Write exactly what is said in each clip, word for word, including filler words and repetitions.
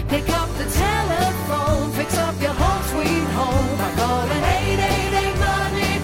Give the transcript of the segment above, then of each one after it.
Pick up the telephone, fix up your home sweet home by calling eight eight eight Money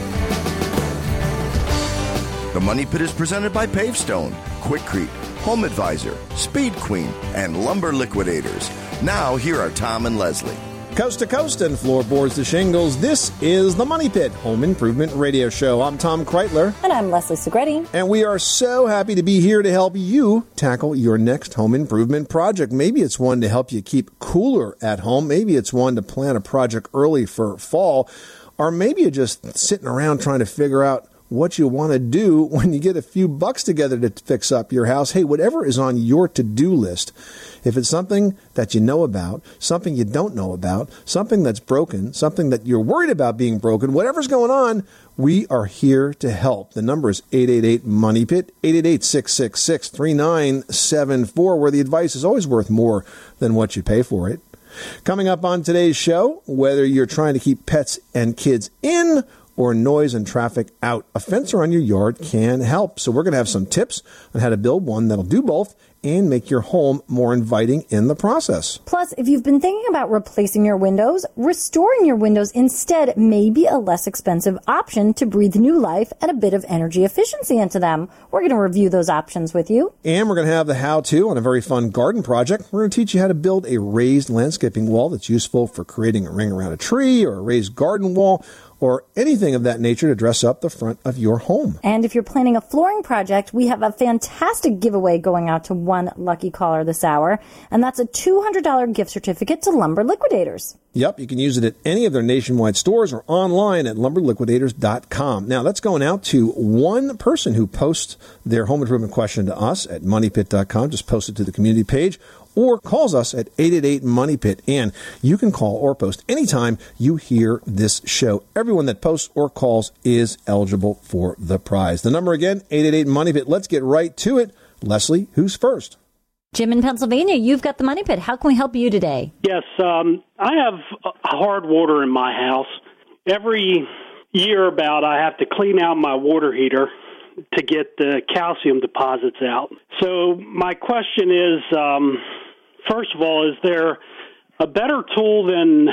Pit. The Money Pit is presented by Pavestone, Quikrete, Home Advisor, Speed Queen, and Lumber Liquidators. Now, here are Tom and Leslie. Coast to coast and floorboards to shingles, this is the Money Pit Home Improvement Radio Show. I'm Tom Kreitler. And I'm Leslie Segretti. And we are so happy to be here to help you tackle your next home improvement project. Maybe it's one to help you keep cooler at home. Maybe it's one to plan a project early for fall. Or maybe you're just sitting around trying to figure out what you want to do when you get a few bucks together to fix up your house. Hey, whatever is on your to-do list, if it's something that you know about, something you don't know about, something that's broken, something that you're worried about being broken, whatever's going on, we are here to help. The number is eight eight eight Money Pit, eight eight eight, six six six, three nine seven four, where the advice is always worth more than what you pay for it. Coming up on today's show, whether you're trying to keep pets and kids in or noise and traffic out, a fence around your yard can help. So we're going to have some tips on how to build one that'll do both and make your home more inviting in the process. Plus, if you've been thinking about replacing your windows, restoring your windows instead may be a less expensive option to breathe new life and a bit of energy efficiency into them. We're going to review those options with you. And we're going to have the how-to on a very fun garden project. We're going to teach you how to build a raised landscaping wall that's useful for creating a ring around a tree or a raised garden wall, or anything of that nature to dress up the front of your home. And if you're planning a flooring project, we have a fantastic giveaway going out to one lucky caller this hour, and that's a two hundred dollars gift certificate to Lumber Liquidators. Yep, you can use it at any of their nationwide stores or online at lumber liquidators dot com. Now, that's going out to one person who posts their home improvement question to us at money pit dot com. Just post it to the community page, or calls us at eight eight eight Money Pit. And you can call or post anytime you hear this show. Everyone that posts or calls is eligible for the prize. The number again, eight eight eight Money Pit. Let's get right to it. Leslie, who's first? Jim in Pennsylvania, you've got the Money Pit. How can we help you today? Yes, um, I have hard water in my house. Every year about, I have to clean out my water heater to get the calcium deposits out. So my question is, um, first of all, is there a better tool than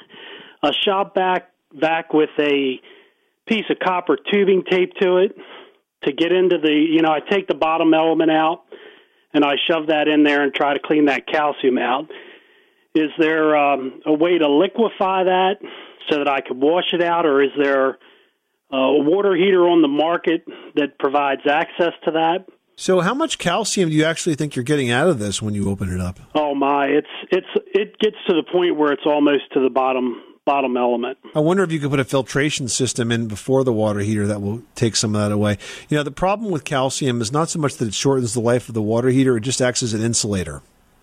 a shop vac, vac with a piece of copper tubing taped to it to get into the, you know, I take the bottom element out and I shove that in there and try to clean that calcium out. Is there um, a way to liquefy that so that I could wash it out, or is there a water heater on the market that provides access to that? So how much calcium do you actually think you're getting out of this when you open it up? Oh my, it's it's it gets to the point where it's almost to the bottom bottom element. I wonder if you could put a filtration system in before the water heater that will take some of that away. You know, the problem with calcium is not so much that it shortens the life of the water heater, it just acts as an insulator.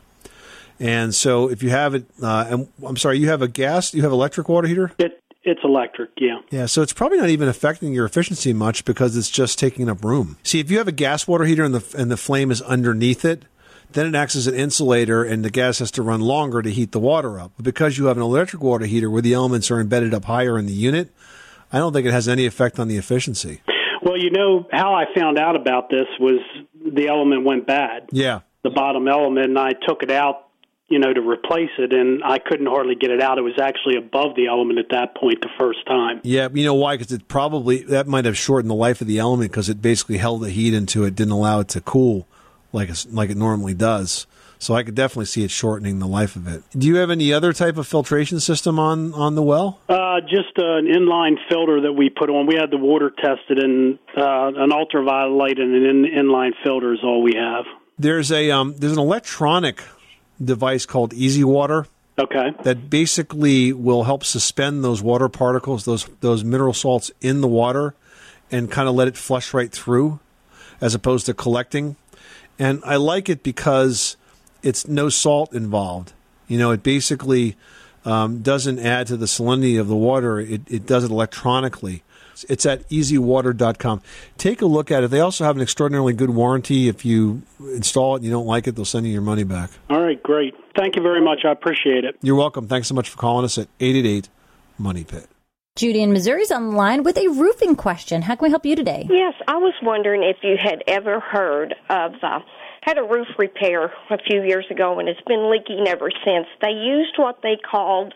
And so if you have it, uh, and I'm sorry, you have a gas, you have electric water heater? It It's electric, yeah. Yeah, so it's probably not even affecting your efficiency much because it's just taking up room. See, if you have a gas water heater and the and the flame is underneath it, then it acts as an insulator and the gas has to run longer to heat the water up. But because you have an electric water heater where the elements are embedded up higher in the unit, I don't think it has any effect on the efficiency. Well, you know, how I found out about this was the element went bad. Yeah. The bottom element, and I took it out, you know, to replace it, and I couldn't hardly get it out. It was actually above the element at that point the first time. Yeah, you know why? Because it probably, that might have shortened the life of the element because it basically held the heat into it, didn't allow it to cool like it's, like it normally does. So I could definitely see it shortening the life of it. Do you have any other type of filtration system on, on the well? Uh, just uh, an inline filter that we put on. We had the water tested, and uh, an ultraviolet and an in, inline filter is all we have. There's a um, there's an electronic device called Easy Water. Okay. That basically will help suspend those water particles, those those mineral salts in the water, and kind of let it flush right through, as opposed to collecting. And I like it because it's no salt involved. You know, it basically um, doesn't add to the salinity of the water. It, it does it electronically. It's at easy water dot com. Take a look at it. They also have an extraordinarily good warranty. If you install it and you don't like it, they'll send you your money back. All right, great. Thank you very much. I appreciate it. You're welcome. Thanks so much for calling us at eight eight eight Money Pit. Judy in Missouri's on the line with a roofing question. How can we help you today? Yes, I was wondering if you had ever heard of uh, had a roof repair a few years ago, and it's been leaking ever since. They used what they called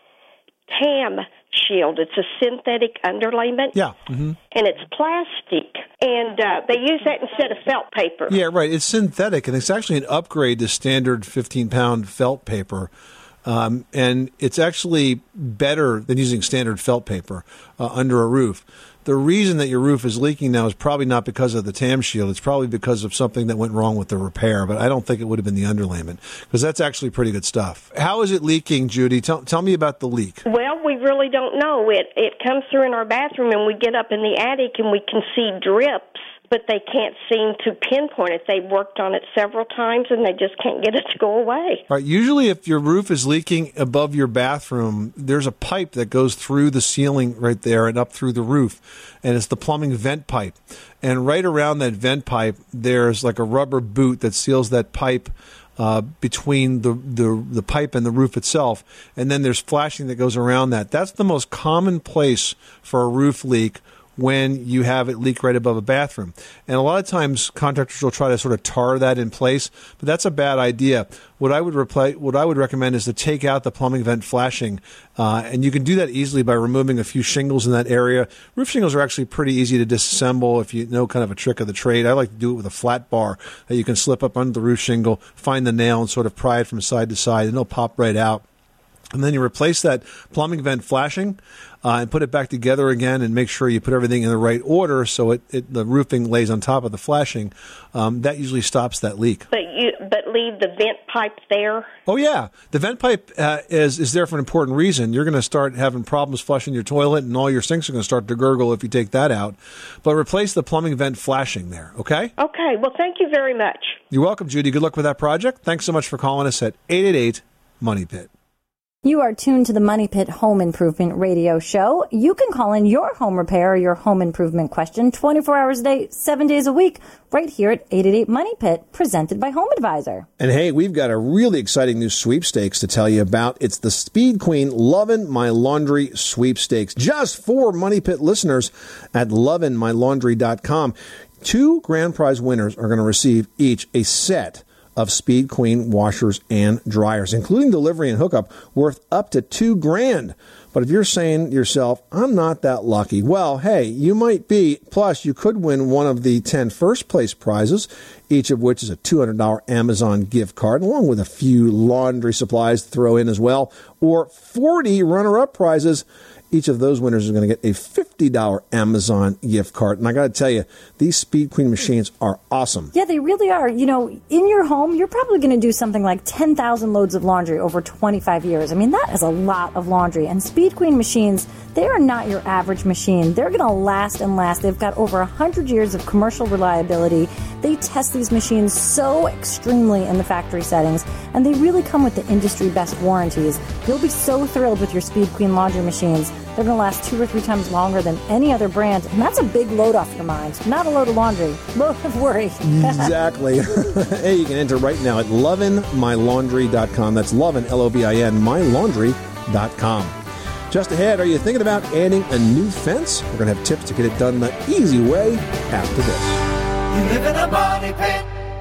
Tam Shield. It's a synthetic underlayment. Yeah. Mm-hmm. And it's plastic. And uh, they use that instead of felt paper. Yeah, right. It's synthetic, and it's actually an upgrade to standard fifteen-pound felt paper. Um, and it's actually better than using standard felt paper uh, under a roof. The reason that your roof is leaking now is probably not because of the Tam Shield. It's probably because of something that went wrong with the repair, but I don't think it would have been the underlayment, because that's actually pretty good stuff. How is it leaking, Judy? Tell, tell me about the leak. Well, we really don't know. It, it comes through in our bathroom, and we get up in the attic, and we can see drips, but they can't seem to pinpoint it. They've worked on it several times, and they just can't get it to go away. All right, usually if your roof is leaking above your bathroom, there's a pipe that goes through the ceiling right there and up through the roof, and it's the plumbing vent pipe. And right around that vent pipe, there's like a rubber boot that seals that pipe uh, between the, the, the pipe and the roof itself, and then there's flashing that goes around that. That's the most common place for a roof leak when you have it leak right above a bathroom. And a lot of times contractors will try to sort of tar that in place, but that's a bad idea. What I would reply, what I would recommend is to take out the plumbing vent flashing, uh, and you can do that easily by removing a few shingles in that area. Roof shingles are actually pretty easy to disassemble if you know kind of a trick of the trade. I like to do it with a flat bar that you can slip up under the roof shingle, find the nail, and sort of pry it from side to side, and it'll pop right out. And then you replace that plumbing vent flashing uh, and put it back together again, and make sure you put everything in the right order so it, it the roofing lays on top of the flashing. Um, that usually stops that leak. But you but leave the vent pipe there? Oh, yeah. The vent pipe uh, is, is there for an important reason. You're going to start having problems flushing your toilet, and all your sinks are going to start to gurgle if you take that out. But replace the plumbing vent flashing there, okay? Okay. Well, thank you very much. You're welcome, Judy. Good luck with that project. Thanks so much for calling us at eight eight eight, money pit. You are tuned to the Money Pit Home Improvement Radio Show. You can call in your home repair or your home improvement question twenty-four hours a day, seven days a week, right here at eight eight eight, money pit, presented by Home Advisor. And hey, we've got a really exciting new sweepstakes to tell you about. It's the Speed Queen Lovin' My Laundry Sweepstakes, just for Money Pit listeners at lovin my laundry dot com. Two grand prize winners are going to receive each a set of Speed Queen washers and dryers, including delivery and hookup, worth up to two grand. But if you're saying to yourself, I'm not that lucky, well, hey, you might be. Plus, you could win one of the ten first place prizes, each of which is a two hundred dollars Amazon gift card, along with a few laundry supplies to throw in as well, or forty runner-up prizes. Each of those winners is going to get a fifty dollars Amazon gift card. And I got to tell you, these Speed Queen machines are awesome. Yeah, they really are. You know, in your home, you're probably going to do something like ten thousand loads of laundry over twenty-five years. I mean, that is a lot of laundry. And Speed Queen machines, they are not your average machine. They're going to last and last. They've got over one hundred years of commercial reliability. They test these machines so extremely in the factory settings, and they really come with the industry best warranties. You'll be so thrilled with your Speed Queen laundry machines. They're going to last two or three times longer than any other brand, and that's a big load off your mind. Not a load of laundry, load of worry. Exactly. Hey, you can enter right now at lovin my laundry dot com. That's lovin, L O V I N, my laundry dot com. Just ahead, are you thinking about adding a new fence? We're going to have tips to get it done the easy way after this. You live in a money pit.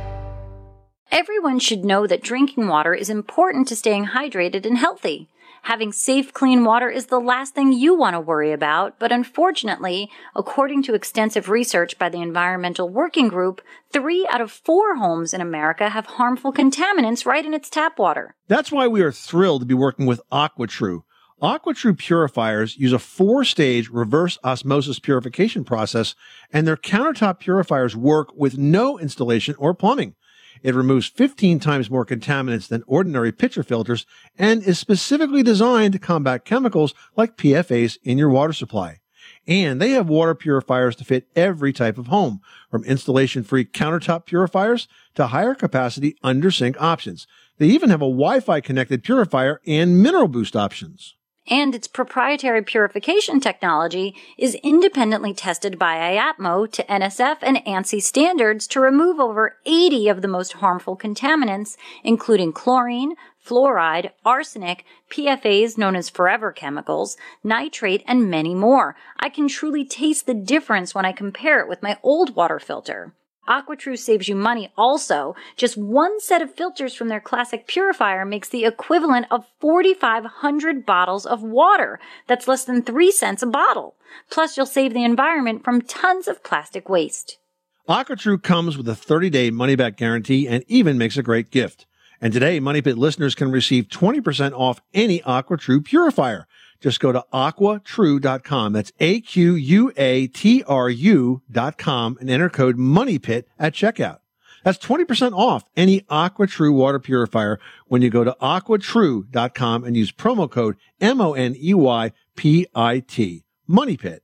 Everyone should know that drinking water is important to staying hydrated and healthy. Having safe, clean water is the last thing you want to worry about, but unfortunately, according to extensive research by the Environmental Working Group, three out of four homes in America have harmful contaminants right in its tap water. That's why we are thrilled to be working with AquaTrue. AquaTrue purifiers use a four-stage reverse osmosis purification process, and their countertop purifiers work with no installation or plumbing. It removes fifteen times more contaminants than ordinary pitcher filters and is specifically designed to combat chemicals like P F As in your water supply. And they have water purifiers to fit every type of home, from installation-free countertop purifiers to higher capacity under-sink options. They even have a Wi-Fi connected purifier and mineral boost options. And its proprietary purification technology is independently tested by I A P M O to N S F and ANSI standards to remove over eighty of the most harmful contaminants, including chlorine, fluoride, arsenic, P F As known as forever chemicals, nitrate, and many more. I can truly taste the difference when I compare it with my old water filter. AquaTrue saves you money also. Just one set of filters from their classic purifier makes the equivalent of forty-five hundred bottles of water. That's less than three cents a bottle. Plus, you'll save the environment from tons of plastic waste. AquaTrue comes with a thirty-day money-back guarantee and even makes a great gift. And today, Money Pit listeners can receive twenty percent off any AquaTrue purifier. Just go to aqua true dot com. That's A Q U A T R U dot com and enter code MONEYPIT at checkout. That's twenty percent off any AquaTrue water purifier when you go to aqua true dot com and use promo code M O N E Y P I T. Money Pit.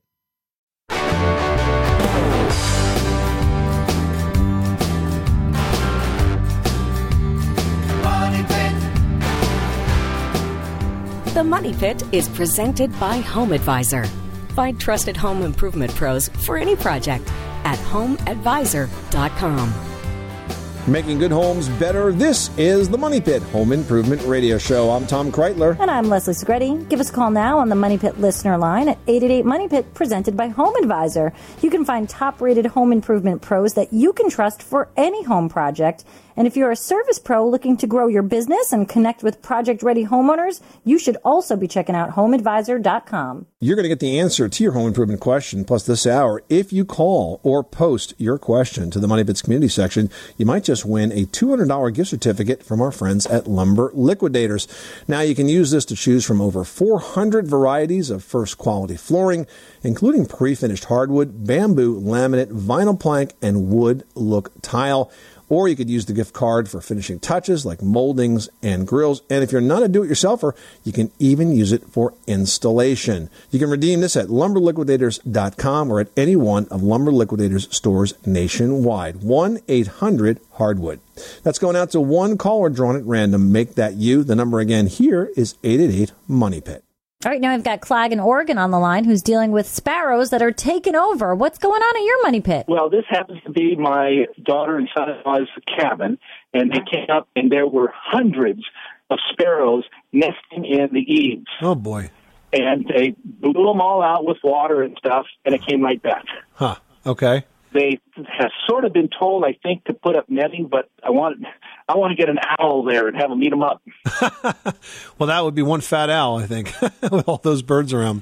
The Money Pit is presented by Home Advisor. Find trusted home improvement pros for any project at home advisor dot com. Making good homes better. This is the Money Pit Home Improvement Radio Show. I'm Tom Kreitler. And I'm Leslie Segretti. Give us a call now on the Money Pit listener line at eight eight eight Money Pit, presented by Home Advisor. You can find top-rated home improvement pros that you can trust for any home project. And if you're a service pro looking to grow your business and connect with project-ready homeowners, you should also be checking out home advisor dot com. You're going to get the answer to your home improvement question, plus this hour, if you call or post your question to the Money Pits community section. You might just win a two hundred dollars gift certificate from our friends at Lumber Liquidators. Now, you can use this to choose from over four hundred varieties of first-quality flooring, including pre-finished hardwood, bamboo, laminate, vinyl plank, and wood look tile. Or you could use the gift card for finishing touches like moldings and grills. And if you're not a do-it-yourselfer, you can even use it for installation. You can redeem this at lumber liquidators dot com or at any one of Lumber Liquidators stores nationwide. one eight hundred hardwood. That's going out to one caller drawn at random. Make that you. The number again here is eight eight eight Money Pit. All right, now we've got Clag in Oregon on the line who's dealing with sparrows that are taking over. What's going on at your Money Pit? Well, this happens to be my daughter and son-in-law's cabin, and they came up, and there were hundreds of sparrows nesting in the eaves. Oh, boy. And they blew them all out with water and stuff, and it came right back. Huh, okay. They have sort of been told, I think, to put up netting, but I want I want to get an owl there and have them eat them up. Well, that would be one fat owl, I think, with all those birds around.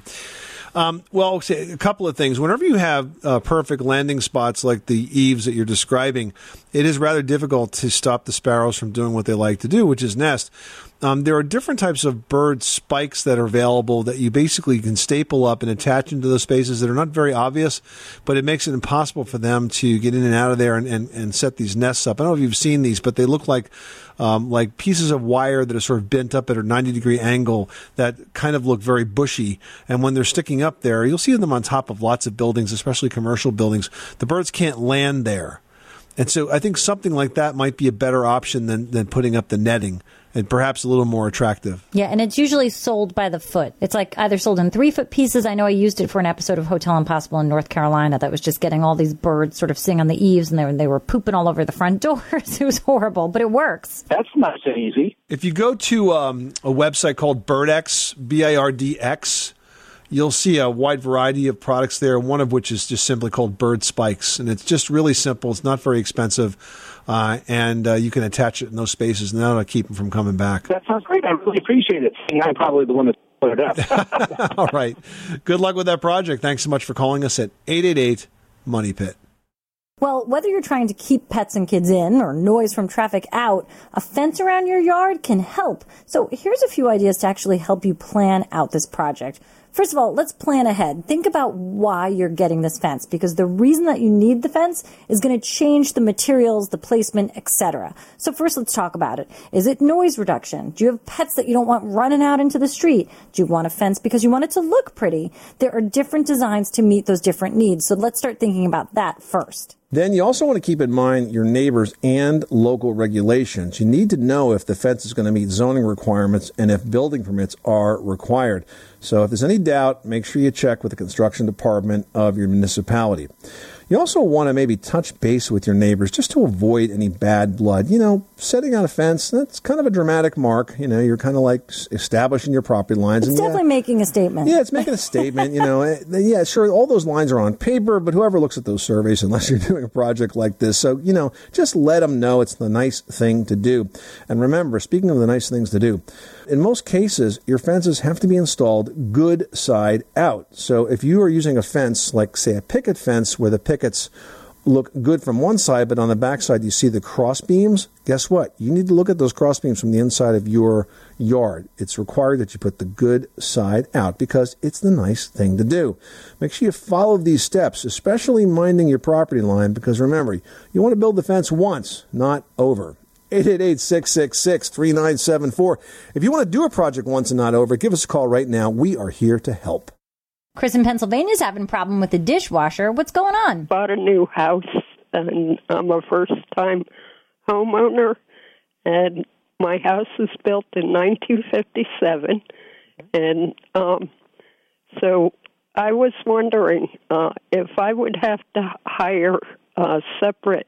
Um, well, a couple of things. Whenever you have uh, perfect landing spots like the eaves that you're describing, it is rather difficult to stop the sparrows from doing what they like to do, which is nest. Um, there are different types of bird spikes that are available that you basically can staple up and attach into those spaces that are not very obvious, but it makes it impossible for them to get in and out of there and, and, and set these nests up. I don't know if you've seen these, but they look like um, like pieces of wire that are sort of bent up at a ninety degree angle that kind of look very bushy. And when they're sticking up there, you'll see them on top of lots of buildings, especially commercial buildings. The birds can't land there. And so I think something like that might be a better option than, than putting up the netting, and perhaps a little more attractive. Yeah, and it's usually sold by the foot. It's like either sold in three-foot pieces. I know I used it for an episode of Hotel Impossible in North Carolina that was just getting all these birds sort of sitting on the eaves, and they were, they were pooping all over the front doors. It was horrible, but it works. That's nice and easy. If you go to um, a website called BirdX, B I R D X, you'll see a wide variety of products there, one of which is just simply called Bird Spikes. And it's just really simple. It's not very expensive. Uh, and uh, you can attach it in those spaces, and that'll keep them from coming back. That sounds great. I really appreciate it. I'm probably the one that put it up. All right. Good luck with that project. Thanks so much for calling us at eight eight eight Money Pit. Well, whether you're trying to keep pets and kids in or noise from traffic out, a fence around your yard can help. So here's a few ideas to actually help you plan out this project. First of all, let's plan ahead. Think about why you're getting this fence, because the reason that you need the fence is going to change the materials, the placement, et cetera. So first, let's talk about it. Is it noise reduction? Do you have pets that you don't want running out into the street? Do you want a fence because you want it to look pretty? There are different designs to meet those different needs. So let's start thinking about that first. Then you also want to keep in mind your neighbors and local regulations. You need to know if the fence is going to meet zoning requirements and if building permits are required. So if there's any doubt, make sure you check with the construction department of your municipality. You also want to maybe touch base with your neighbors just to avoid any bad blood. You know, setting out a fence, that's kind of a dramatic mark. You know, you're kind of like establishing your property lines. It's and definitely yeah, making a statement. Yeah, it's making a statement. You know, yeah, sure, all those lines are on paper, but whoever looks at those surveys, unless you're doing a project like this. So, you know, just let them know it's the nice thing to do. And remember, speaking of the nice things to do, in most cases, your fences have to be installed good side out. So if you are using a fence, like, say, a picket fence where the pickets look good from one side, but on the back side you see the cross beams, guess what? You need to look at those cross beams from the inside of your yard. It's required that you put the good side out because it's the nice thing to do. Make sure you follow these steps, especially minding your property line, because remember, you want to build the fence once, not over. eight eight eight, six six six, three nine seven four. If you want to do a project once and not over, give us a call right now. We are here to help. Chris in Pennsylvania is having a problem with the dishwasher. What's going on? Bought a new house, and I'm a first-time homeowner, and my house was built in nineteen fifty-seven, and um, so I was wondering uh, if I would have to hire uh, separate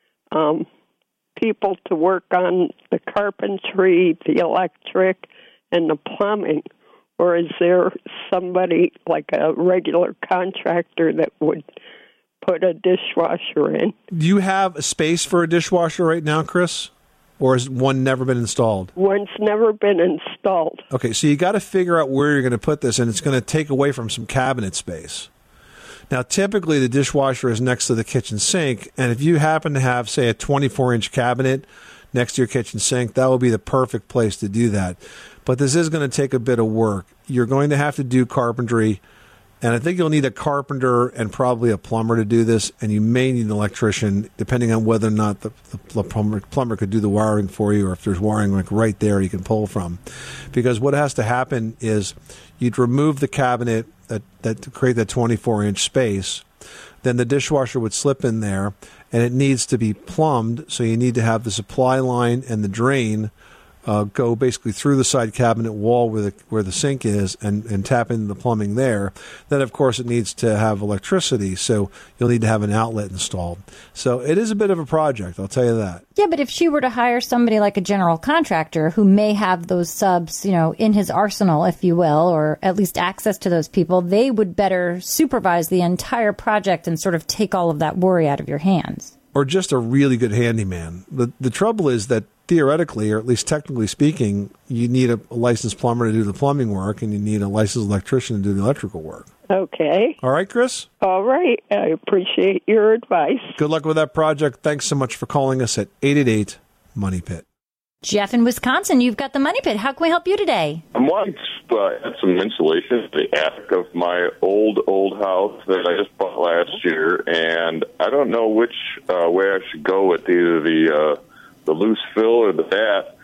um, people to work on the carpentry, the electric, and the plumbing. Or is there somebody like a regular contractor that would put a dishwasher in? Do you have a space for a dishwasher right now, Chris? Or has one never been installed? One's never been installed. Okay, so you got to figure out where you're going to put this, and it's going to take away from some cabinet space. Now, typically the dishwasher is next to the kitchen sink, and if you happen to have, say, a twenty-four inch cabinet next to your kitchen sink, that will be the perfect place to do that. But this is going to take a bit of work. You're going to have to do carpentry, and I think you'll need a carpenter and probably a plumber to do this, and you may need an electrician, depending on whether or not the, the plumber, plumber could do the wiring for you, or if there's wiring like right there you can pull from. Because what has to happen is you'd remove the cabinet that, that to create that twenty-four inch space. Then the dishwasher would slip in there, and it needs to be plumbed, so you need to have the supply line and the drain Uh, go basically through the side cabinet wall where the where the sink is and, and tap into the plumbing there. Then, of course, it needs to have electricity, so you'll need to have an outlet installed. So it is a bit of a project, I'll tell you that. Yeah, but if she were to hire somebody like a general contractor who may have those subs, you know, in his arsenal, if you will, or at least access to those people, they would better supervise the entire project and sort of take all of that worry out of your hands. Or just a really good handyman. The the trouble is that theoretically, or at least technically speaking, you need a, a licensed plumber to do the plumbing work, and you need a licensed electrician to do the electrical work. Okay. All right, Chris? All right. I appreciate your advice. Good luck with that project. Thanks so much for calling us at eight eight eight, Money Pit. Jeff in Wisconsin, you've got the Money Pit. How can we help you today? I'm wanting to uh, add some insulation to the attic of my old, old house that I just bought last year, and I don't know which uh, way I should go with either the uh, the loose fill or the bat.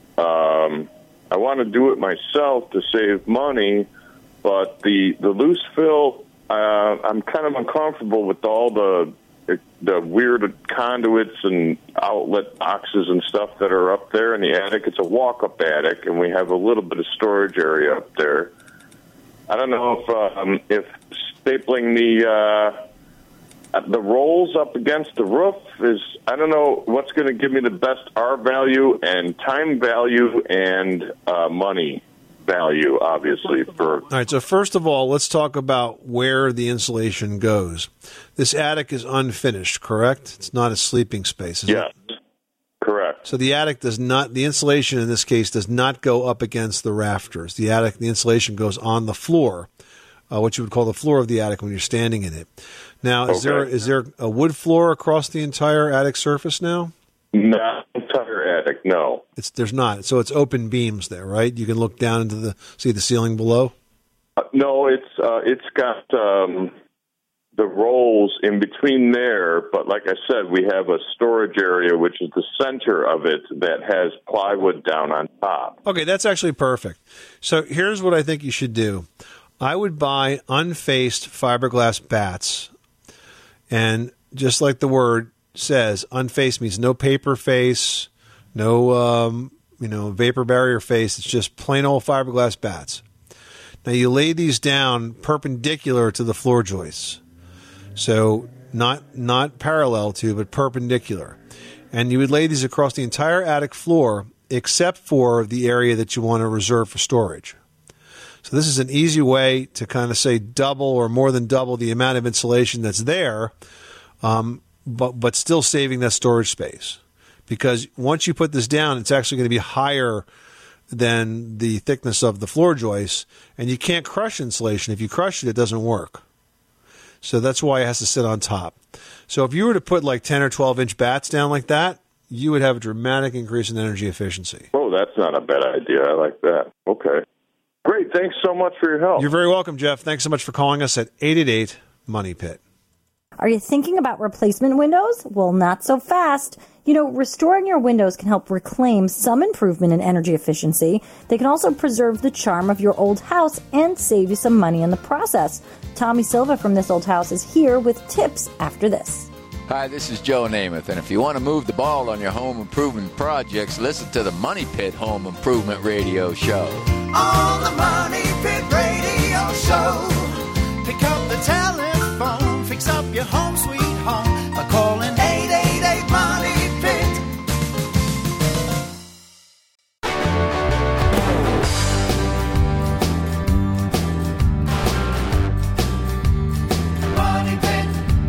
Um, I want to do it myself to save money, but the, the loose fill, uh, I'm kind of uncomfortable with all the the weird conduits and outlet boxes and stuff that are up there in the attic. It's a walk-up attic, and we have a little bit of storage area up there. I don't know if um, if stapling the uh, the rolls up against the roof is, I don't know what's going to give me the best R value and time value and uh, money value, obviously. For All right, so first of all, let's talk about where the insulation goes. This attic is unfinished, correct? It's not a sleeping space, is yes, it? Correct. So the attic does not, the insulation in this case does not go up against the rafters. The attic, the insulation goes on the floor, uh, what you would call the floor of the attic when you're standing in it. Now, is Okay. there is there a wood floor across the entire attic surface now? Not entire attic, no. It's there's not. So it's open beams there, right? You can look down into the see the ceiling below. Uh, no, it's uh, it's got um, the rolls in between there, but like I said, we have a storage area which is the center of it that has plywood down on top. Okay, that's actually perfect. So here's what I think you should do. I would buy unfaced fiberglass bats, and just like the word says, unfaced means no paper face, no um, you know vapor barrier face. It's just plain old fiberglass bats. Now you lay these down perpendicular to the floor joists. So not not parallel to, but perpendicular. And you would lay these across the entire attic floor except for the area that you want to reserve for storage. So this is an easy way to kind of say double or more than double the amount of insulation that's there, um, but but still saving that storage space. Because once you put this down, it's actually going to be higher than the thickness of the floor joists, and you can't crush insulation. If you crush it, it doesn't work. So that's why it has to sit on top. So if you were to put like ten or twelve inch bats down like that, you would have a dramatic increase in energy efficiency. Oh, that's not a bad idea. I like that. Okay. Great. Thanks so much for your help. You're very welcome, Jeff. Thanks so much for calling us at eight eight eight, Money Pit. Are you thinking about replacement windows? Well, not so fast. You know, restoring your windows can help reclaim some improvement in energy efficiency. They can also preserve the charm of your old house and save you some money in the process. Tommy Silva from This Old House is here with tips after this. Hi, this is Joe Namath, and if you want to move the ball on your home improvement projects, listen to the Money Pit Home Improvement Radio Show. On the Money Pit Radio Show, pick up the telephone, fix up your home sweet home by calling eight eight eight, Money Pit. Money Pit.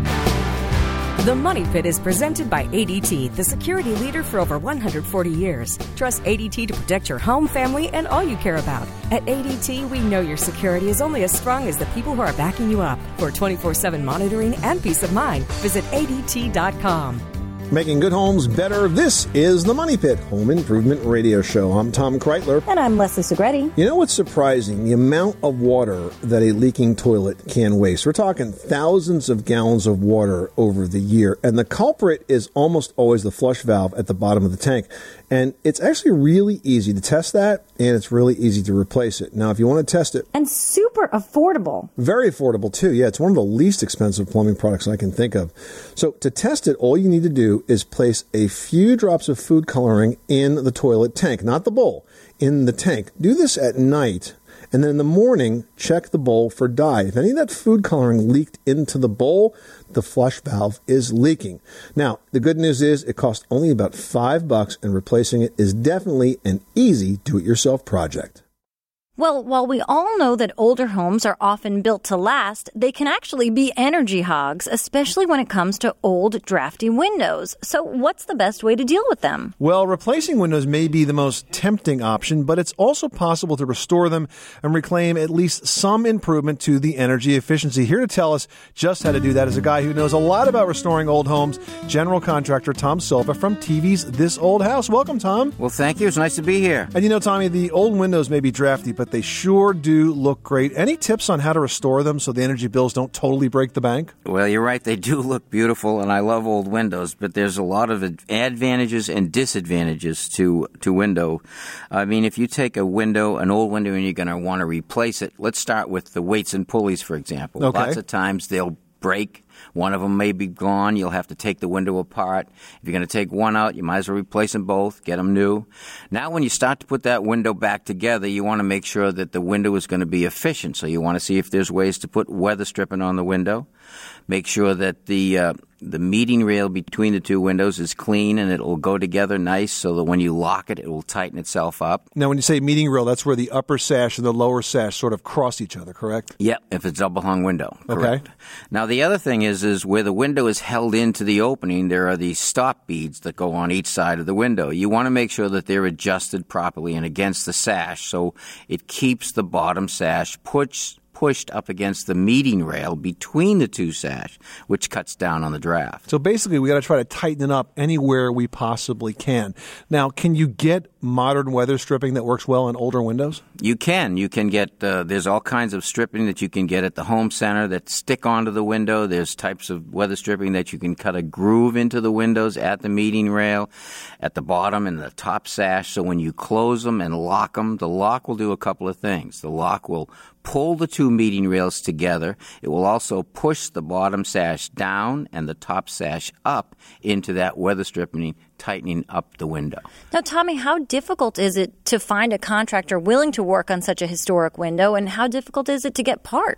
The Money Pit is presented by A D T, the security leader for over one hundred forty years. Trust A D T to protect your home, family, and all you care about. At A D T, we know your security is only as strong as the people who are backing you up. For twenty-four seven monitoring and peace of mind, visit A D T dot com. Making good homes better. This is the Money Pit Home Improvement Radio Show. I'm Tom Kreitler. And I'm Leslie Segretti. You know what's surprising? The amount of water that a leaking toilet can waste. We're talking thousands of gallons of water over the year. And the culprit is almost always the flush valve at the bottom of the tank. And it's actually really easy to test that, and it's really easy to replace it. Now, if you want to test it... And super affordable. Very affordable, too. Yeah, it's one of the least expensive plumbing products I can think of. So to test it, all you need to do is place a few drops of food coloring in the toilet tank, not the bowl, in the tank. Do this at night, and then in the morning, check the bowl for dye. If any of that food coloring leaked into the bowl, the flush valve is leaking. Now, the good news is it costs only about five bucks, and replacing it is definitely an easy do-it-yourself project. Well, while we all know that older homes are often built to last, they can actually be energy hogs, especially when it comes to old, drafty windows. So what's the best way to deal with them? Well, replacing windows may be the most tempting option, but it's also possible to restore them and reclaim at least some improvement to the energy efficiency. Here to tell us just how to do that is a guy who knows a lot about restoring old homes, general contractor Tom Silva from T V's This Old House. Welcome, Tom. Well, thank you. It's nice to be here. And you know, Tommy, the old windows may be drafty, but they sure do look great. Any tips on how to restore them so the energy bills don't totally break the bank? Well, you're right. They do look beautiful, and I love old windows, but there's a lot of advantages and disadvantages to, to window. I mean, if you take a window, an old window, and you're going to want to replace it, let's start with the weights and pulleys, for example. Okay. Lots of times they'll break. One of them may be gone. You'll have to take the window apart. If you're going to take one out, you might as well replace them both, get them new. Now, when you start to put that window back together, you want to make sure that the window is going to be efficient. So you want to see if there's ways to put weather stripping on the window. Make sure that the uh, the meeting rail between the two windows is clean and it will go together nice so that when you lock it, it will tighten itself up. Now, when you say meeting rail, that's where the upper sash and the lower sash sort of cross each other, correct? Yep, if it's double hung window. Correct. Okay. Now, the other thing is, is where the window is held into the opening, there are these stop beads that go on each side of the window. You want to make sure that they're adjusted properly and against the sash so it keeps the bottom sash pushed pushed up against the meeting rail between the two sash, which cuts down on the draft. So basically, we got to try to tighten it up anywhere we possibly can. Now, can you get modern weather stripping that works well on older windows? You can. You can get, uh, there's all kinds of stripping that you can get at the home center that stick onto the window. There's types of weather stripping that you can cut a groove into the windows at the meeting rail, at the bottom and the top sash. So when you close them and lock them, the lock will do a couple of things. The lock will pull the two meeting rails together. It will also push the bottom sash down and the top sash up into that weather stripping, tightening up the window. Now, Tommy, how difficult is it to find a contractor willing to work on such a historic window, and how difficult is it to get parts?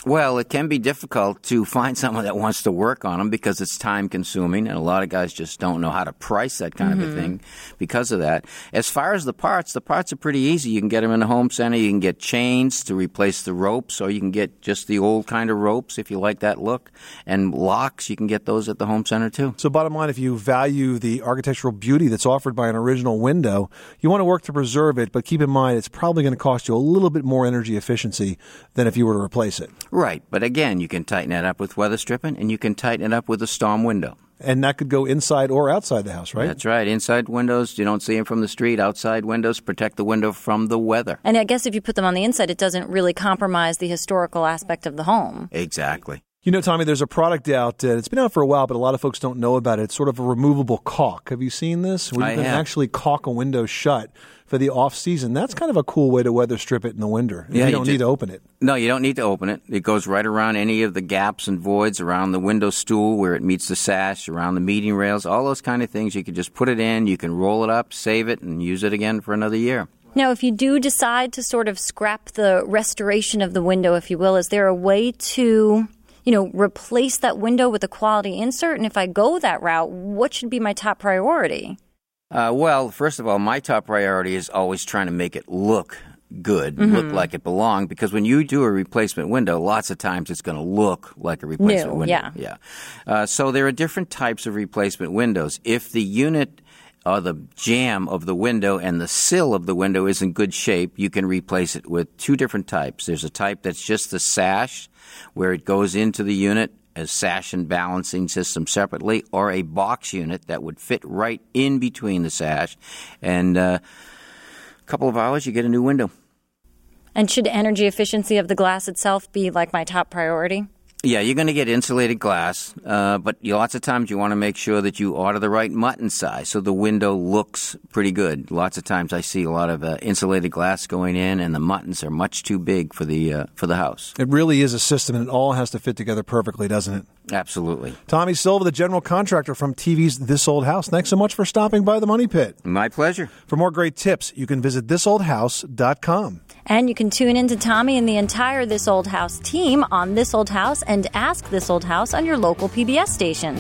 Well, it can be difficult to find someone that wants to work on them because it's time consuming, and a lot of guys just don't know how to price that kind mm-hmm. of a thing because of that. As far as the parts, the parts are pretty easy. You can get them in the home center. You can get chains to replace the ropes, or you can get just the old kind of ropes if you like that look. And locks, you can get those at the home center too. So bottom line, if you value the architectural beauty that's offered by an original window, you want to work to preserve it, but keep in mind it's probably going to cost you a little bit more energy efficiency than if you were to replace it. Right, but again, you can tighten that up with weather stripping, and you can tighten it up with a storm window. And that could go inside or outside the house, right? That's right. Inside windows, you don't see them from the street. Outside windows, protect the window from the weather. And I guess if you put them on the inside, it doesn't really compromise the historical aspect of the home. Exactly. You know, Tommy, there's a product out, uh, it's been out for a while, but a lot of folks don't know about it. It's sort of a removable caulk. Have you seen this? Where you I can have. actually caulk a window shut for the off-season. That's kind of a cool way to weather strip it in the winter. Yeah, you you don't ju- need to open it. No, you don't need to open it. It goes right around any of the gaps and voids, around the window stool where it meets the sash, around the meeting rails, all those kind of things. You can just put it in, you can roll it up, save it, and use it again for another year. Now, if you do decide to sort of scrap the restoration of the window, if you will, is there a way to, you know, replace that window with a quality insert? And if I go that route, what should be my top priority? Uh, well, first of all, my top priority is always trying to make it look good, Mm-hmm. look like it belonged, because when you do a replacement window, lots of times it's going to look like a replacement New, window. yeah. yeah. Uh, so there are different types of replacement windows. If the unit or the jamb of the window and the sill of the window is in good shape, you can replace it with two different types. There's a type that's just the sash, where it goes into the unit as sash and balancing system separately, or a box unit that would fit right in between the sash. And uh, a couple of hours, you get a new window. And should energy efficiency of the glass itself be like my top priority? Yeah, you're going to get insulated glass, uh, but you, lots of times you want to make sure that you order the right mutton size so the window looks pretty good. Lots of times I see a lot of uh, insulated glass going in, and the muttons are much too big for the uh, for the house. It really is a system, and it all has to fit together perfectly, doesn't it? Absolutely. Tommy Silva, the general contractor from T V's This Old House. Thanks so much for stopping by the Money Pit. My pleasure. For more great tips, you can visit this old house dot com. And you can tune in to Tommy and the entire This Old House team on This Old House and Ask This Old House on your local P B S station.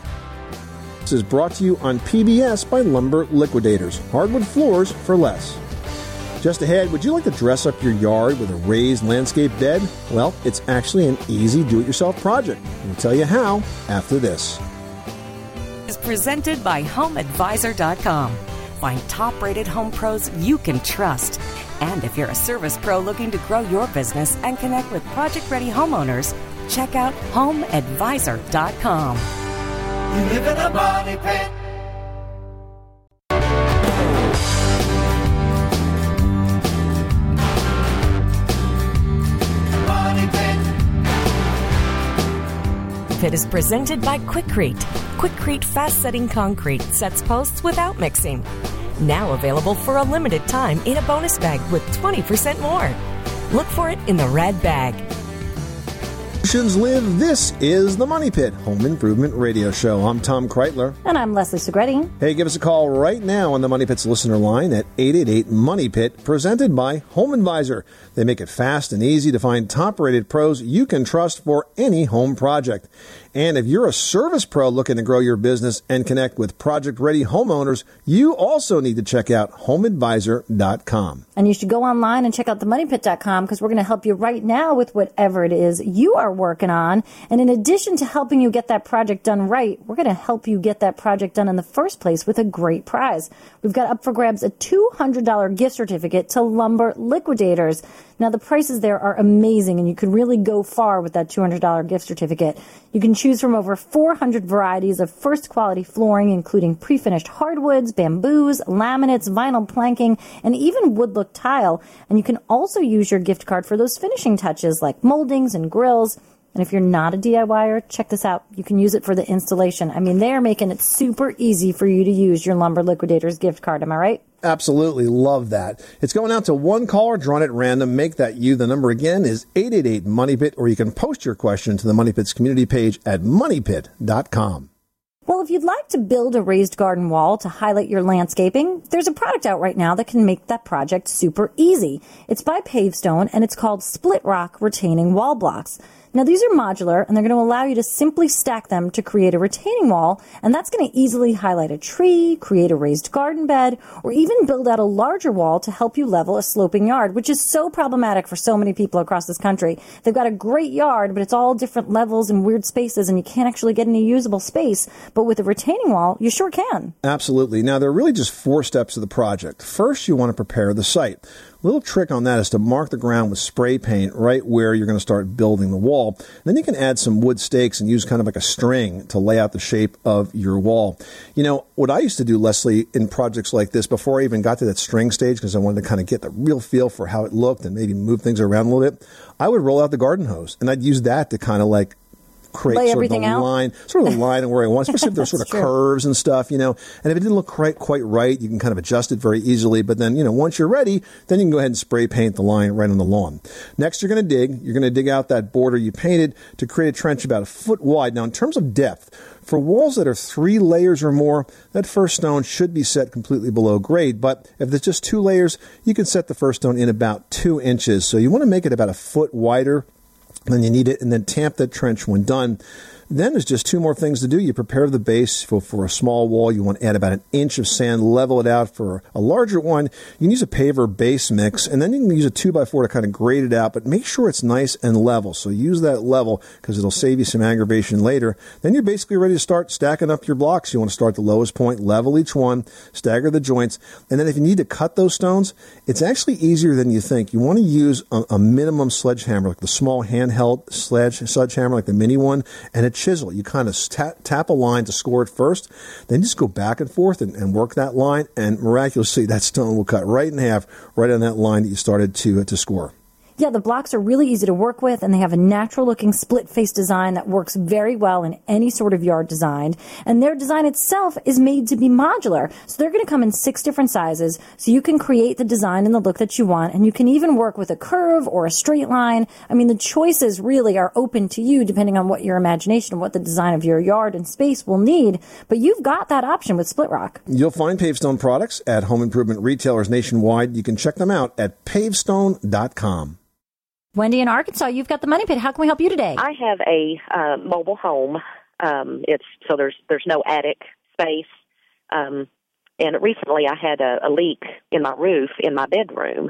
This is brought to you on P B S by Lumber Liquidators. Hardwood floors for less. Just ahead, would you like to dress up your yard with a raised landscape bed? Well, it's actually an easy do-it-yourself project. We'll tell you how after this. Is presented by home advisor dot com. Find top-rated home pros you can trust. And if you're a service pro looking to grow your business and connect with project-ready homeowners, check out home advisor dot com. You live in a money pit. Money pit. Pit is presented by Quikrete. Quikrete fast-setting concrete sets posts without mixing. Now available for a limited time in a bonus bag with twenty percent more. Look for it in the red bag. Solutions Live. This is the Money Pit Home Improvement Radio Show. I'm Tom Kreitler. And I'm Leslie Segretti. Hey, give us a call right now on the Money Pit's listener line at eight eight eight, MONEY PIT, presented by Home Advisor. They make it fast and easy to find top-rated pros you can trust for any home project. And if you're a service pro looking to grow your business and connect with project-ready homeowners, you also need to check out home advisor dot com. And you should go online and check out the money pit dot com because we're going to help you right now with whatever it is you are working on. And in addition to helping you get that project done right, we're going to help you get that project done in the first place with a great prize. We've got up for grabs a two hundred dollars gift certificate to Lumber Liquidators. Now, the prices there are amazing, and you can really go far with that two hundred dollars gift certificate. You can choose from over four hundred varieties of first-quality flooring, including pre-finished hardwoods, bamboos, laminates, vinyl planking, and even wood-look tile. And you can also use your gift card for those finishing touches like moldings and grills. And if you're not a DIYer, check this out. You can use it for the installation. I mean, they are making it super easy for you to use your Lumber Liquidators gift card. Am I right? Absolutely love that. It's going out to one caller drawn at random. Make that you. The number again is eight eight eight, MONEY PIT, or you can post your question to the Money Pit's community page at money pit dot com. Well, if you'd like to build a raised garden wall to highlight your landscaping, there's a product out right now that can make that project super easy. It's by Pavestone, and it's called Split Rock Retaining Wall Blocks. Now, these are modular, and they're going to allow you to simply stack them to create a retaining wall, and that's going to easily highlight a tree, create a raised garden bed, or even build out a larger wall to help you level a sloping yard, which is so problematic for so many people across this country. They've got a great yard, but it's all different levels and weird spaces, and you can't actually get any usable space. But with a retaining wall, you sure can. Absolutely. Now, there are really just four steps to the project. First, you want to prepare the site. Little trick on that is to mark the ground with spray paint right where you're going to start building the wall. Then you can add some wood stakes and use kind of like a string to lay out the shape of your wall. You know, what I used to do, Leslie, in projects like this, before I even got to that string stage, because I wanted to kind of get the real feel for how it looked and maybe move things around a little bit, I would roll out the garden hose, and I'd use that to kind of like create Lay sort of a everything out? line, sort of a line of where I want, especially if there's sort of That's true. curves and stuff, you know. And if it didn't look quite quite right, you can kind of adjust it very easily. But then, you know, once you're ready, then you can go ahead and spray paint the line right on the lawn. Next, you're going to dig. You're going to dig out that border you painted to create a trench about a foot wide. Now, in terms of depth, for walls that are three layers or more, that first stone should be set completely below grade. But if there's just two layers, you can set the first stone in about two inches. So you want to make it about a foot wider than you need it, and then tamp that trench when done. Then there's just two more things to do. You prepare the base for, for a small wall. You want to add about an inch of sand, level it out. For a larger one, you can use a paver base mix, and then you can use a two by four to kind of grade it out, but make sure it's nice and level. So use that level because it'll save you some aggravation later. Then you're basically ready to start stacking up your blocks. You want to start the lowest point, level each one, stagger the joints, and then if you need to cut those stones, it's actually easier than you think. You want to use a, a minimum sledgehammer, like the small handheld sledge, sledgehammer, like the mini one, and a chisel. You kind of tap, tap a line to score it first, then just go back and forth and, and work that line, and miraculously that stone will cut right in half, right on that line that you started to, to score. Yeah, the blocks are really easy to work with, and they have a natural-looking split-face design that works very well in any sort of yard design. And their design itself is made to be modular. So they're going to come in six different sizes, so you can create the design and the look that you want, and you can even work with a curve or a straight line. I mean, the choices really are open to you depending on what your imagination and what the design of your yard and space will need. But you've got that option with Split Rock. You'll find Pavestone products at home improvement retailers nationwide. You can check them out at pavestone dot com. Wendy in Arkansas, you've got the Money Pit. How can we help you today? I have a uh, mobile home. Um, it's so there's there's no attic space, um, and recently I had a, a leak in my roof in my bedroom,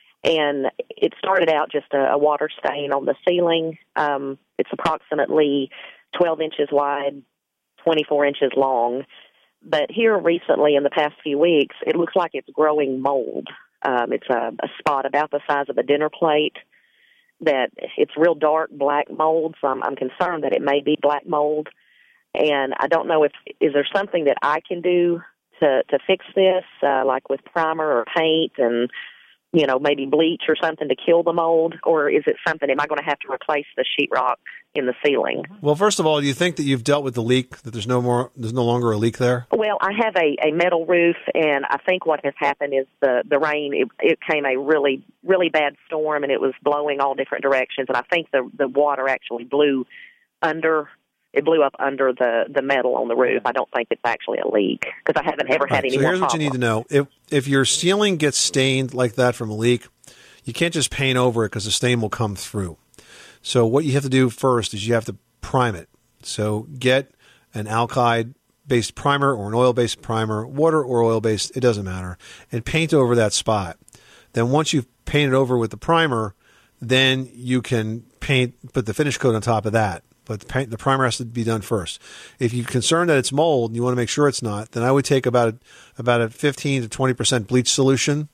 and it started out just a, a water stain on the ceiling. Um, it's approximately twelve inches wide, twenty-four inches long, but here recently in the past few weeks, it looks like it's growing mold. Um, it's a, a spot about the size of a dinner plate. That it's real dark black mold, so I'm, I'm concerned that it may be black mold. And I don't know if, is there something that I can do to, to fix this, uh, like with primer or paint and, you know, maybe bleach or something to kill the mold? Or is it something, am I going to have to replace the sheetrock in the ceiling? Well, first of all, do you think that you've dealt with the leak, that there's no more, there's no longer a leak there? Well, I have a, a metal roof, and I think what has happened is the, the rain, it, it came a really, really bad storm, and it was blowing all different directions, and I think the, the water actually blew under, it blew up under the, the metal on the roof. I don't think it's actually a leak, because I haven't ever had Right, any so more here's what you need to know. If, if your ceiling gets stained like that from a leak, you can't just paint over it because the stain will come through. So what you have to do first is you have to prime it. So get an alkyd-based primer or an oil-based primer, water or oil-based, it doesn't matter, and paint over that spot. Then once you've painted over with the primer, then you can paint, put the finish coat on top of that. But the, paint, the primer has to be done first. If you're concerned that it's mold and you want to make sure it's not, then I would take about a, about a fifteen to twenty percent bleach solution.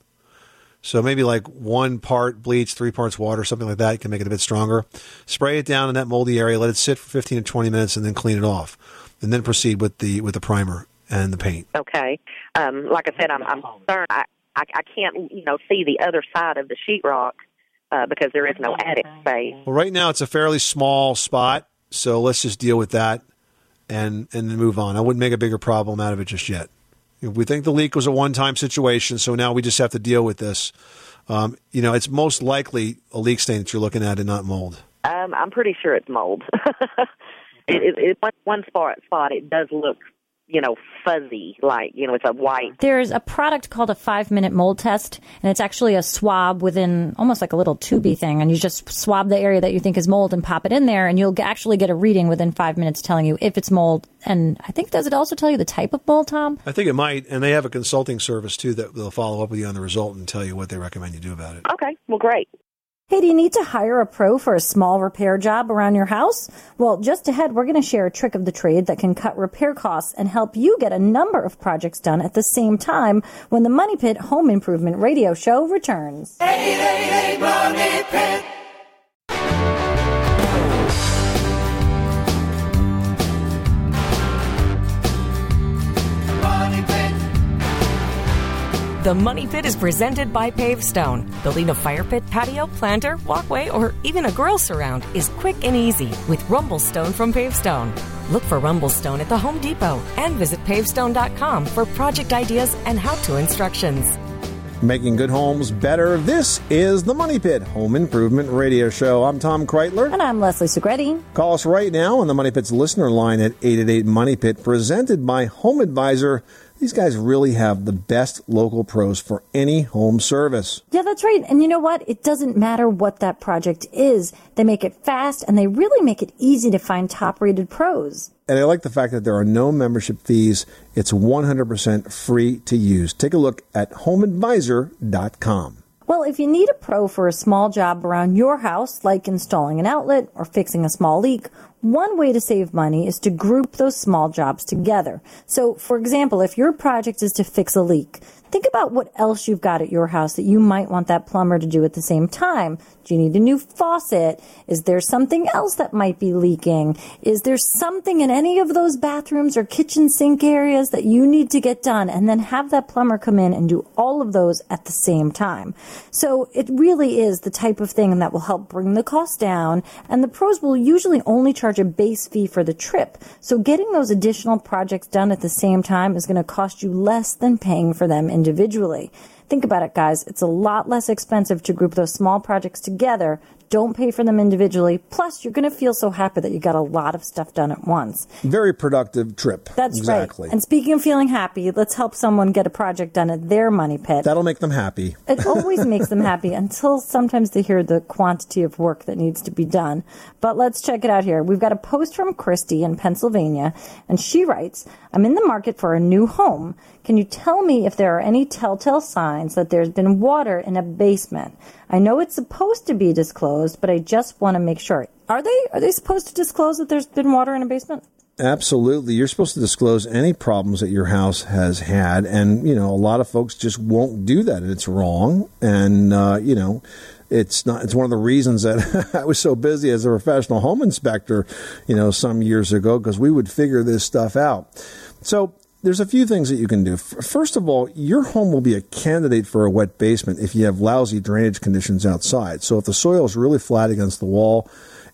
So maybe like one part bleach, three parts water, something like that. You can make it a bit stronger. Spray it down in that moldy area, let it sit for fifteen to twenty minutes, and then clean it off. And then proceed with the with the primer and the paint. Okay. Um, like I said, I'm, I'm concerned. I, I, I can't, you know, see the other side of the sheetrock uh, because there is no attic space. Well, right now it's a fairly small spot, so let's just deal with that and, and then move on. I wouldn't make a bigger problem out of it just yet. We think the leak was a one-time situation, so now we just have to deal with this. Um, you know, it's most likely a leak stain that you're looking at and not mold. Um, I'm pretty sure it's mold. It, it, it one, one spot, spot, it does look, you know, fuzzy, like, you know, it's a white. There's a product called a five-minute mold test, and it's actually a swab within almost like a little tubey thing, and you just swab the area that you think is mold and pop it in there, and you'll actually get a reading within five minutes telling you if it's mold. And I think, does it also tell you the type of mold, Tom? I think it might, and they have a consulting service, too, that they'll follow up with you on the result and tell you what they recommend you do about it. Okay, well, great. Hey, do you need to hire a pro for a small repair job around your house? Well, just ahead, we're going to share a trick of the trade that can cut repair costs and help you get a number of projects done at the same time when the Money Pit Home Improvement Radio Show returns. eight eight eight Money Pit. The Money Pit is presented by Pavestone. Building a fire pit, patio, planter, walkway, or even a grill surround is quick and easy with Rumblestone from Pavestone. Look for Rumblestone at the Home Depot and visit pavestone dot com for project ideas and how-to instructions. Making good homes better. This is the Money Pit Home Improvement Radio Show. I'm Tom Kreitler. And I'm Leslie Segretti. Call us right now on the Money Pit's listener line at eight eight eight Money Pit, presented by Home Advisor. These guys really have the best local pros for any home service. Yeah, that's right. And you know what? It doesn't matter what that project is. They make it fast, and they really make it easy to find top-rated pros. And I like the fact that there are no membership fees. It's one hundred percent free to use. Take a look at home advisor dot com. Well, if you need a pro for a small job around your house, like installing an outlet or fixing a small leak, one way to save money is to group those small jobs together. So, for example, if your project is to fix a leak, think about what else you've got at your house that you might want that plumber to do at the same time. Do you need a new faucet? Is there something else that might be leaking? Is there something in any of those bathrooms or kitchen sink areas that you need to get done? And then have that plumber come in and do all of those at the same time. So it really is the type of thing that will help bring the cost down, and the pros will usually only charge a base fee for the trip. So getting those additional projects done at the same time is going to cost you less than paying for them individually. Think about it, guys. It's a lot less expensive to group those small projects together. Don't pay for them individually. Plus, you're going to feel so happy that you got a lot of stuff done at once. Very productive trip. That's exactly. right. And speaking of feeling happy, let's help someone get a project done at their Money Pit. That'll make them happy. It always makes them happy until sometimes they hear the quantity of work that needs to be done. But let's check it out here. We've got a post from Christy in Pennsylvania, and she writes, I'm in the market for a new home. Can you tell me if there are any telltale signs that there's been water in a basement? I know it's supposed to be disclosed, but I just want to make sure. Are they are they supposed to disclose that there's been water in a basement? Absolutely. You're supposed to disclose any problems that your house has had. And, you know, a lot of folks just won't do that. And it's wrong. And, uh, you know, it's not, it's one of the reasons that I was so busy as a professional home inspector, you know, some years ago, because we would figure this stuff out. So there's a few things that you can do. First of all, your home will be a candidate for a wet basement if you have lousy drainage conditions outside. So if the soil is really flat against the wall,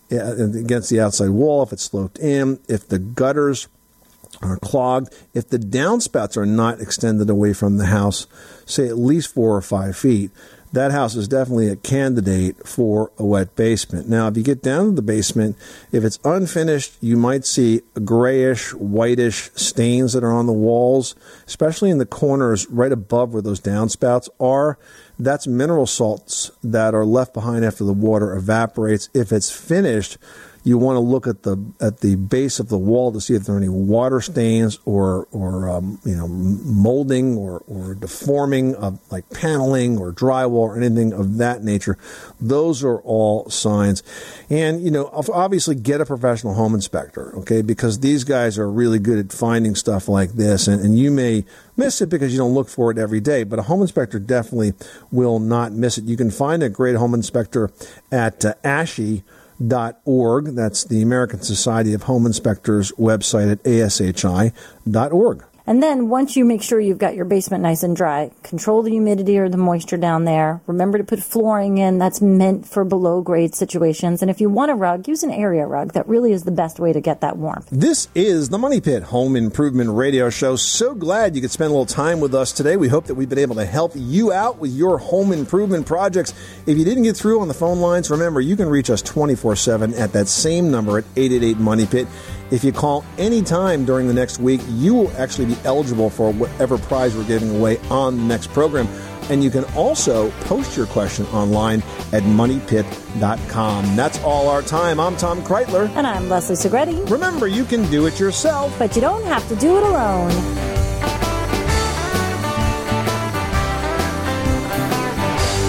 against the outside wall, if it's sloped in, if the gutters are clogged, if the downspouts are not extended away from the house, say at least four or five feet, that house is definitely a candidate for a wet basement. Now, if you get down to the basement, if it's unfinished, you might see grayish, whitish stains that are on the walls, especially in the corners right above where those downspouts are. That's mineral salts that are left behind after the water evaporates. If it's finished, you want to look at the at the base of the wall to see if there are any water stains or or um, you know molding or or deforming of like paneling or drywall or anything of that nature. Those are all signs. And you know, obviously get a professional home inspector, okay? Because these guys are really good at finding stuff like this, and, and you may miss it because you don't look for it every day, but a home inspector definitely will not miss it. You can find a great home inspector at uh, A S H I dot org. That's the American Society of Home Inspectors website at A S H I dot org. And then once you make sure you've got your basement nice and dry, control the humidity or the moisture down there. Remember to put flooring in that's meant for below grade situations. And if you want a rug, use an area rug. That really is the best way to get that warmth. This is the Money Pit Home Improvement Radio Show. So glad you could spend a little time with us today. We hope that we've been able to help you out with your home improvement projects. If you didn't get through on the phone lines, remember you can reach us twenty-four seven at that same number at eight eight eight Money Pit. If you call any time during the next week, you will actually be eligible for whatever prize we're giving away on the next program. And you can also post your question online at money pit dot com. That's all our time. I'm Tom Kreitler. And I'm Leslie Segretti. Remember, you can do it yourself, but you don't have to do it alone.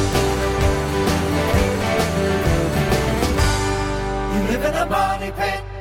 You live in a money pit.